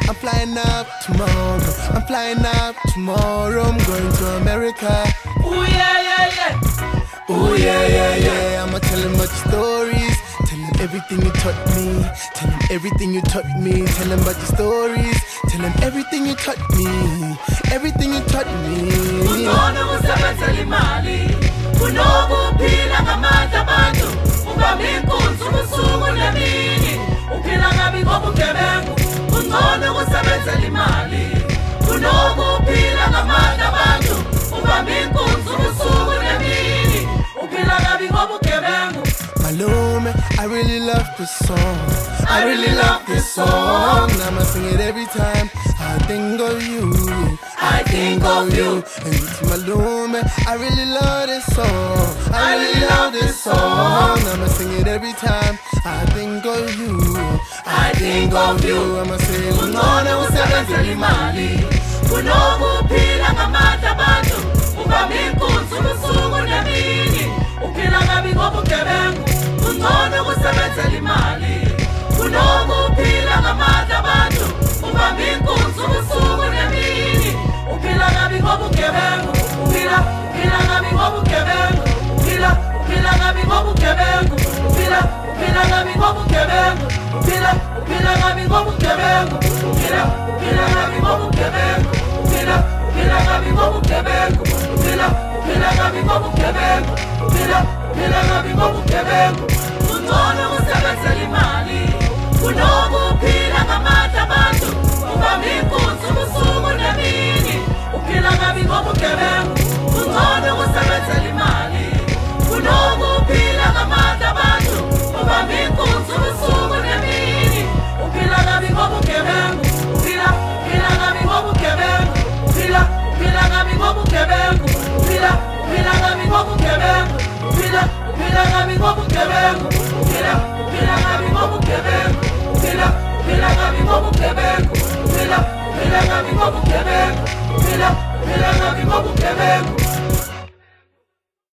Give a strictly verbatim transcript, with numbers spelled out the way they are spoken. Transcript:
I'm flying up tomorrow. I'm flying up tomorrow. I'm going to America. Ooh yeah, yeah, yeah. Ooh yeah, yeah, yeah. I'ma tell him about your stories. Tell him everything you taught me. Tell him everything you taught me. Tell him about your stories. Tell him everything you taught me. Everything you taught me. Ungcono kusebenzela imali. Kunokuphila ngamandla abantu. Ubambe inkunzi ubusuku nemini. Uphila kabi ngobugebengu. Ungcono kusebenzela imali. Kunokuphila ngamandla abantu. Ubambe inkunzi ubusuku nemini. Uphila kabi ngobugebengu. Malume, I really love this song. I really love this song. I'ma sing it every time I think of you. I think of you. And it's Malume, I really love this song. I really love this song. I'ma sing it every time I think of you. I think of you. I'ma say Ungcono kusebenzela imali. Kunokuphila ngamandla abantu. Ubambe inkunzi ubusuku nemini. Uphila kabi ngobugebengu. Ungcono kusebenzela imali. Kunokuphila ngamandla abantu. Ubambe inkunzi ubusuku nemini. Uphila kabi ngobugebengu. Uphila, uphila kabi ngobugebengu. Uphila, uphila kabi ngobugebengu. Uphila, uphila kabi ngobugebengu. Uphila, uphila kabi ngobugebengu. Uphila, uphila kabi ngobugebengu. Uphila, uphila kabi ngobugebengu. Uphila, uphila kabi ngobugebengu. Uphila, uphila kabi ngobugebengu. Ungcono kusebenzela imali. Kunokuphila ngamandla abantu. Ubambe inkunzi ubusuku nemini. Uphila kabi ngobugebengu. Ungcono kusebenzela imali. Kunokuphila ngamandla abantu. Ubambe inkunzi ubusuku nemini. Uphila kabi ngobugebengu. Uphila, uphila kabi ngobugebengu. Uphila, uphila kabi ngobugebengu. Uphila, uphila kabi ngobugebengu. Uphila, uphila kabi ngobugebengu.